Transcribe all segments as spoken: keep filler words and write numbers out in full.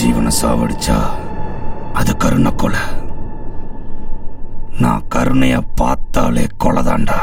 ஜீவனை சாவடிச்சா அது கருணை கொலை. நான் கருணைய பார்த்தாலே கொலைதாண்டா.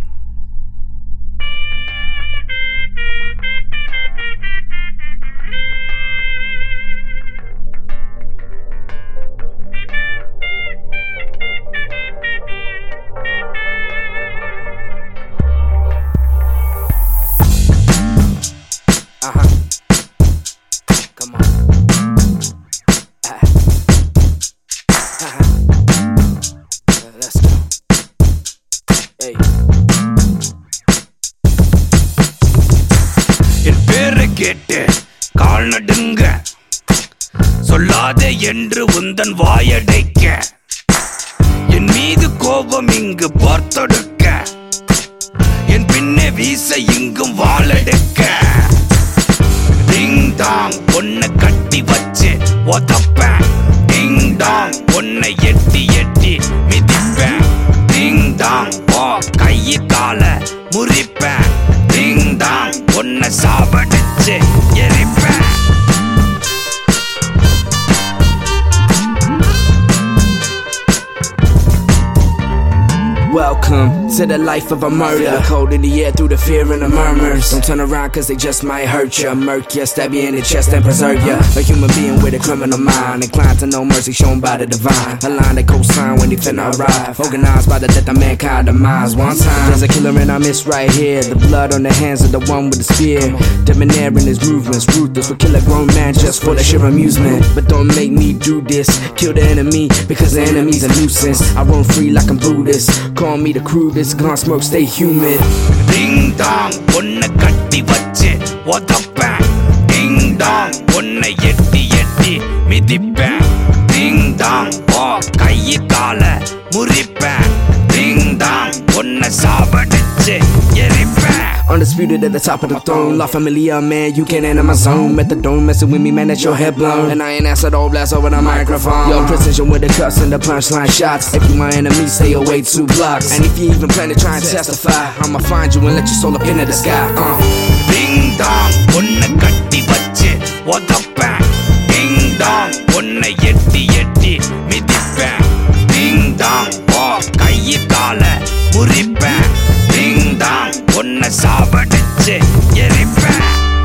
என் பேரை கேட்டு கால் நடுங்க, சொல்லாதே என்று உந்தன் வாயடைக்க, என் மீது கோபம் இங்கு பார்த்தொடுக்க, என் பின்னே வீச இங்கும் வாழெடுக்க. டிங் டாங் ஒன்ன கட்டி வச்சு ஒதப்பேன், டிங் டாங் உன்னை எட்டி எட்டி மிதிப்பேன், டிங் டாங் ஓ கையை கால முறிப்பேன், டிங் டாங் உன்னை சாவடிச்சு எரிப்பேன். Welcome to the life of a murder. Cold in the air through the fear and the murmurs. Don't turn around cause they just might hurt ya. Murk ya, stab you in the chest and preserve ya. A human being with a criminal mind, inclined to no mercy shown by the divine. A line that co-sign when he finna arrive, organized by the death of mankind demise. One time there's a killer in our midst right here. The blood on the hands of the one with the spear, debonair in his movements, ruthless will kill a grown man just for the sheer amusement. But don't make me do this, kill the enemy because the enemy's a nuisance. I roam free like I'm Buddhist, call me the crudest, gun smoke stay humid. Ding dong ஒன்ன கட்டி வச்சு ஒதப்பேன், டிங் Tang உன்னை எட்டி எட்டி மிதிப்பேன், டிங் Tang ஓ கையை கால முறிப்பேன், டிங் Tang உன்னை சாவடிச்சு எரிப்பேன். Undisputed at the top of the throne, La Familia, man, you can't enter my zone. Methadone messing with me, man, that's your head blown. And I ain't answered all blast over the microphone. Yo, precision with the cuts and the punchline shots. If you my enemy, stay away two blocks. And if you even plan to try and testify, I'ma find you and let your soul up into the sky. Uh. Ding dong, உன்னை கட்டி வச்சு ஒதப்பேன், டிங் Tang உன்னை எட்டி எட்டி மிதிப்பேன், டிங் Tang ஓ கையை கால முறிப்பேன், டிங் Tang உன்னை சாவடிச்சு எரிப்பேன்.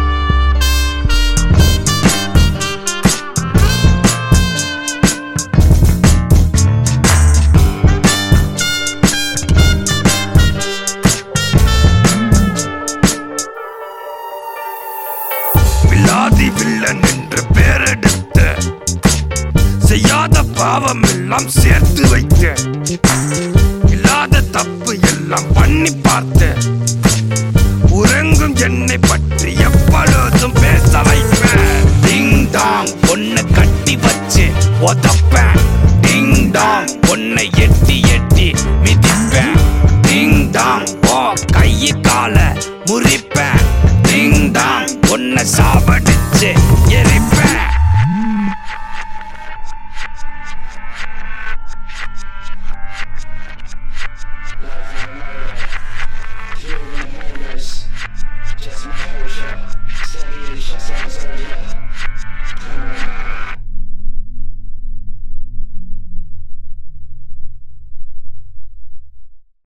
வில்லாதி villain என்று பேரெடுத்து செய்யாத பாவம் எல்லாம் சேர்த்து வைத்து, இல்லாத தப்பு எல்லாம் பண்ணி பார்த்து, உறங்கும் என்னை பற்றி எப்பொழுதும் பேச வைப்பேன். டிங் டாங் உன்னை கட்டி வச்சு ஒதப்பேன், டிங் டாங் உன்னை எட்டி எட்டி மிதிப்பேன், டிங் டாங் ஓ கையை கால முறிப்பேன், டிங் டாங் உன்னை சாவடிச்சு எரிப்பேன்.